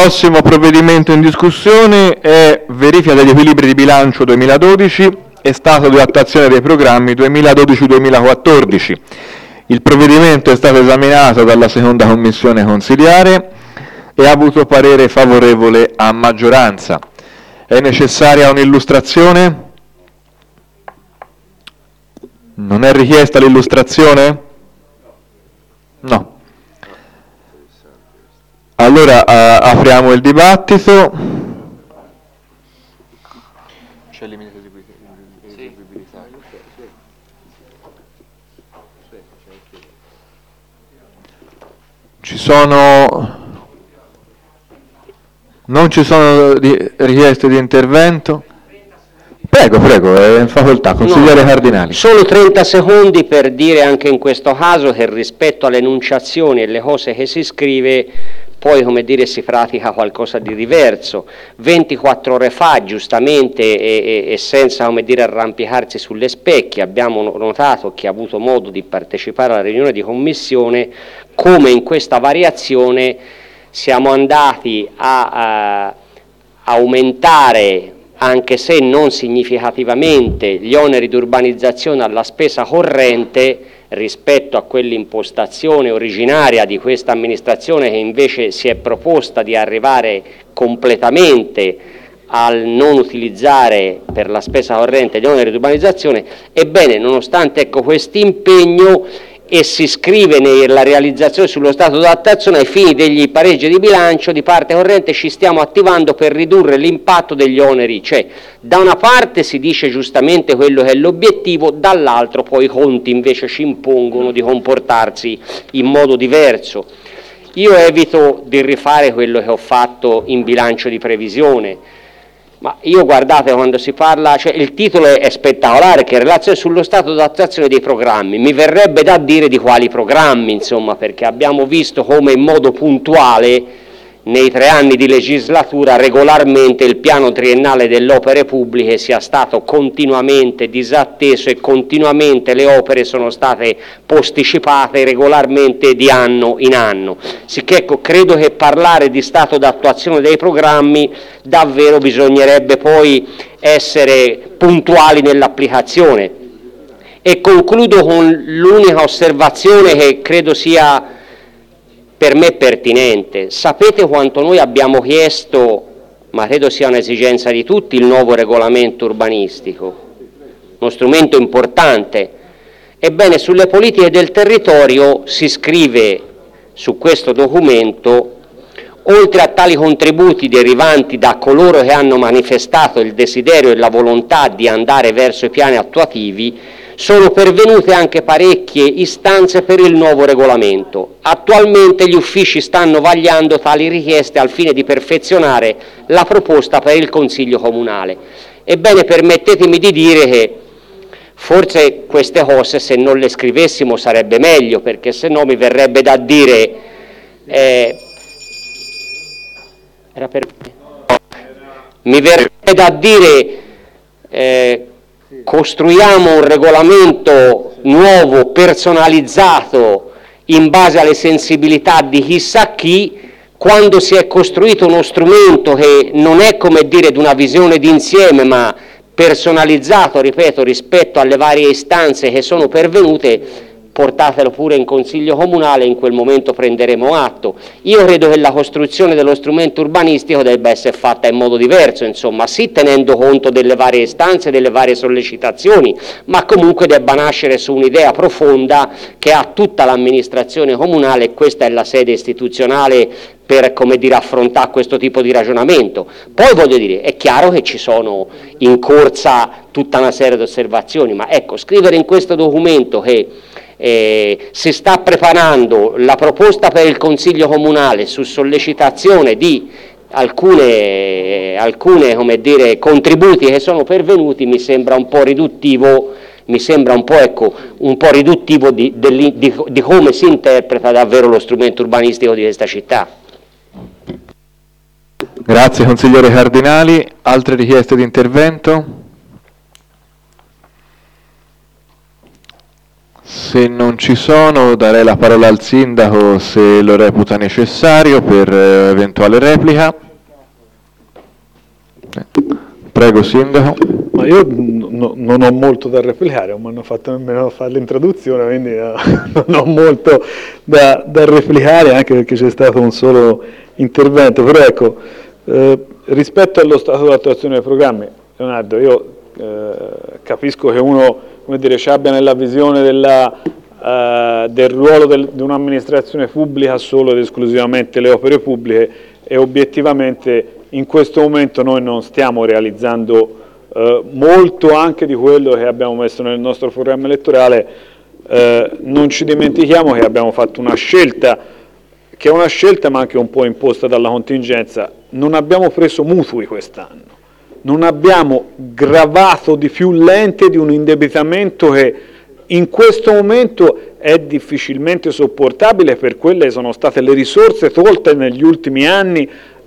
Prossimo provvedimento in discussione è verifica degli equilibri di bilancio 2012 e stato di attuazione dei programmi 2012-2014. Il provvedimento è stato esaminato dalla seconda commissione consiliare e ha avuto parere favorevole a maggioranza. È necessaria un'illustrazione? Non è richiesta l'illustrazione? No. Allora apriamo il dibattito. C'è il limite di eseguibilità. Non ci sono richieste di intervento? Prego, è in facoltà, consigliere Cardinali. Solo 30 secondi per dire anche in questo caso che rispetto alle enunciazioni e le cose che si scrive, poi si pratica qualcosa di diverso. 24 ore fa, giustamente e senza arrampicarsi sulle specchie, abbiamo notato, chi ha avuto modo di partecipare alla riunione di commissione, come in questa variazione siamo andati a aumentare, anche se non significativamente, gli oneri di urbanizzazione alla spesa corrente rispetto a quell'impostazione originaria di questa amministrazione, che invece si è proposta di arrivare completamente al non utilizzare per la spesa corrente gli oneri di urbanizzazione. Ebbene, nonostante questo impegno, e si scrive nella realizzazione sullo stato d'attuazione, ai fini degli pareggi di bilancio di parte corrente ci stiamo attivando per ridurre l'impatto degli oneri, cioè da una parte si dice giustamente quello che è l'obiettivo, dall'altro poi i conti invece ci impongono di comportarsi in modo diverso. Io evito di rifare quello che ho fatto in bilancio di previsione, ma io, guardate, quando si parla, il titolo è spettacolare, che è relazione sullo stato d'attuazione dei programmi. Mi verrebbe da dire di quali programmi, perché abbiamo visto come in modo puntuale nei 3 anni di legislatura regolarmente il piano triennale delle opere pubbliche sia stato continuamente disatteso e continuamente le opere sono state posticipate regolarmente di anno in anno. Sicché credo che parlare di stato d'attuazione dei programmi davvero bisognerebbe poi essere puntuali nell'applicazione. E concludo con l'unica osservazione che credo sia per me pertinente. Sapete quanto noi abbiamo chiesto, ma credo sia un'esigenza di tutti, il nuovo regolamento urbanistico, uno strumento importante. Ebbene, sulle politiche del territorio si scrive su questo documento: oltre a tali contributi derivanti da coloro che hanno manifestato il desiderio e la volontà di andare verso i piani attuativi, sono pervenute anche parecchie istanze per il nuovo regolamento. Attualmente gli uffici stanno vagliando tali richieste al fine di perfezionare la proposta per il Consiglio Comunale. Ebbene, permettetemi di dire che forse queste cose, se non le scrivessimo, sarebbe meglio, perché se no mi verrebbe da dire costruiamo un regolamento nuovo, personalizzato, in base alle sensibilità di chissà chi, quando si è costruito uno strumento che non è, di una visione d'insieme, ma personalizzato, ripeto, rispetto alle varie istanze che sono pervenute. Portatelo pure in Consiglio Comunale, in quel momento prenderemo atto. Io credo che la costruzione dello strumento urbanistico debba essere fatta in modo diverso, sì, tenendo conto delle varie istanze, delle varie sollecitazioni, ma comunque debba nascere su un'idea profonda che ha tutta l'amministrazione comunale, e questa è la sede istituzionale per affrontare questo tipo di ragionamento. Poi è chiaro che ci sono in corsa tutta una serie di osservazioni, ma scrivere in questo documento che si sta preparando la proposta per il Consiglio Comunale su sollecitazione di alcune contributi che sono pervenuti, mi sembra un po' riduttivo, di come si interpreta davvero lo strumento urbanistico di questa città. Grazie consigliere Cardinali. Altre richieste di intervento? Se non ci sono, darei la parola al sindaco se lo reputa necessario per eventuale replica. Prego, sindaco. Ma io non ho molto da replicare, non mi hanno fatto nemmeno fare l'introduzione, quindi non ho molto da replicare, anche perché c'è stato un solo intervento. Però ecco, rispetto allo stato di attuazione dei programmi, Leonardo, io capisco che uno, come dire, ci abbia nella visione del ruolo di un'amministrazione pubblica solo ed esclusivamente le opere pubbliche, e obiettivamente in questo momento noi non stiamo realizzando molto anche di quello che abbiamo messo nel nostro programma elettorale. Non ci dimentichiamo che abbiamo fatto una scelta, che è una scelta ma anche un po' imposta dalla contingenza. Non abbiamo preso mutui quest'anno, non abbiamo gravato di più l'ente di un indebitamento che in questo momento è difficilmente sopportabile per quelle che sono state le risorse tolte negli ultimi anni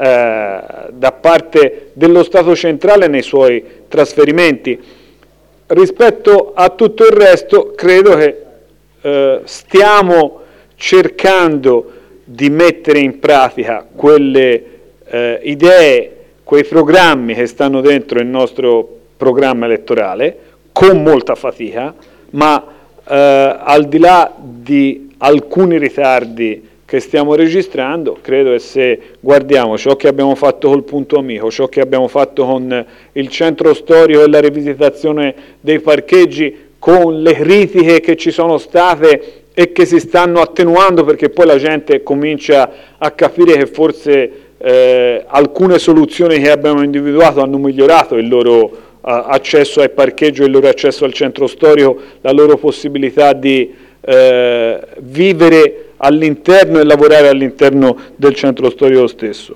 da parte dello Stato centrale nei suoi trasferimenti. Rispetto a tutto il resto, credo che stiamo cercando di mettere in pratica quelle idee, quei programmi che stanno dentro il nostro programma elettorale, con molta fatica, ma al di là di alcuni ritardi che stiamo registrando, credo che se guardiamo ciò che abbiamo fatto col Punto Amico, ciò che abbiamo fatto con il centro storico e la rivisitazione dei parcheggi, con le critiche che ci sono state e che si stanno attenuando, perché poi la gente comincia a capire che forse alcune soluzioni che abbiamo individuato hanno migliorato il loro accesso ai parcheggi, il loro accesso al centro storico, la loro possibilità di vivere all'interno e lavorare all'interno del centro storico stesso.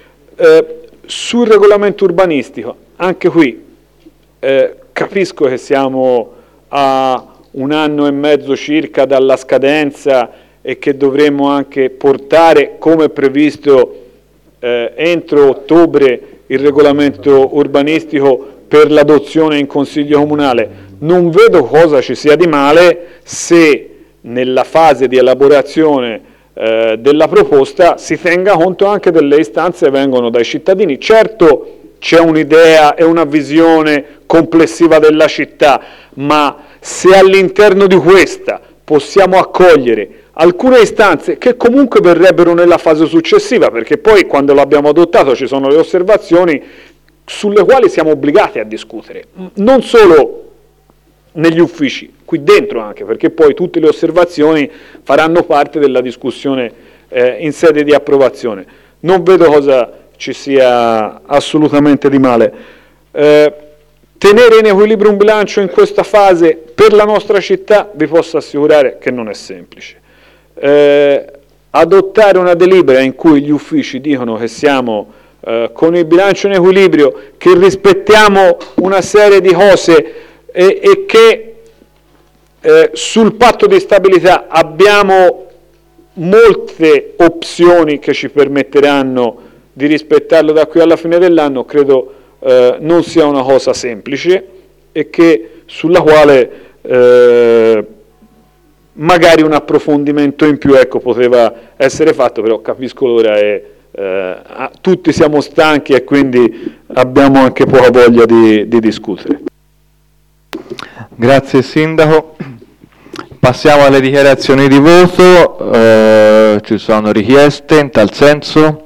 Sul regolamento urbanistico, anche qui capisco che siamo a 1 anno e mezzo circa dalla scadenza e che dovremmo anche portare, come previsto, entro ottobre il regolamento urbanistico per l'adozione in Consiglio Comunale. Non vedo cosa ci sia di male se nella fase di elaborazione della proposta si tenga conto anche delle istanze che vengono dai cittadini. Certo c'è un'idea e una visione complessiva della città, ma se all'interno di questa possiamo accogliere alcune istanze che comunque verrebbero nella fase successiva, perché poi quando l'abbiamo adottato ci sono le osservazioni sulle quali siamo obbligati a discutere, non solo negli uffici, qui dentro anche, perché poi tutte le osservazioni faranno parte della discussione in sede di approvazione. Non vedo cosa ci sia assolutamente di male. Tenere in equilibrio un bilancio in questa fase per la nostra città vi posso assicurare che non è semplice. Adottare una delibera in cui gli uffici dicono che siamo con il bilancio in equilibrio, che rispettiamo una serie di cose e che sul patto di stabilità abbiamo molte opzioni che ci permetteranno di rispettarlo da qui alla fine dell'anno, credo non sia una cosa semplice e che sulla quale magari un approfondimento in più, ecco, poteva essere fatto, però capisco l'ora e tutti siamo stanchi e quindi abbiamo anche poca voglia di discutere. Grazie Sindaco. Passiamo alle dichiarazioni di voto. Ci sono richieste in tal senso?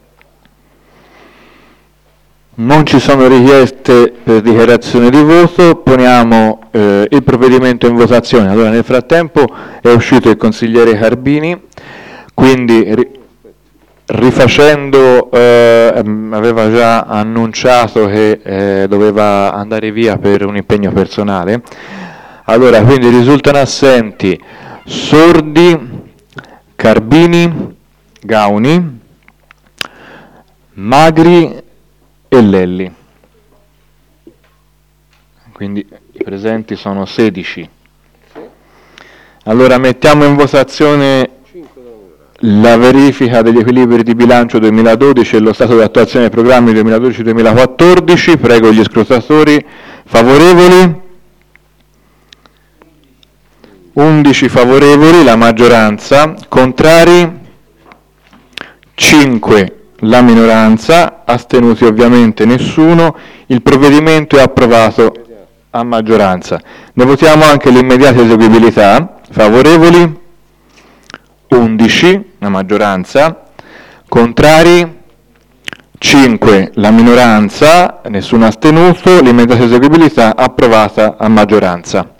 Non ci sono richieste per dichiarazione di voto. Poniamo il provvedimento in votazione. Allora, nel frattempo è uscito il consigliere Carbini, quindi rifacendo, aveva già annunciato che doveva andare via per un impegno personale. Allora, quindi risultano assenti Sordi, Carbini, Gauni, Magri e Lelli. Quindi i presenti sono 16. Allora mettiamo in votazione la verifica degli equilibri di bilancio 2012 e lo stato di attuazione dei programmi 2012-2014. Prego gli scrutatori favorevoli. 11 favorevoli, la maggioranza, contrari 5 la minoranza, astenuti ovviamente nessuno. Il provvedimento è approvato a maggioranza. Ne votiamo anche l'immediata eseguibilità. Favorevoli 11, la maggioranza, contrari 5 la minoranza, nessuno astenuto. L'immediata eseguibilità approvata a maggioranza.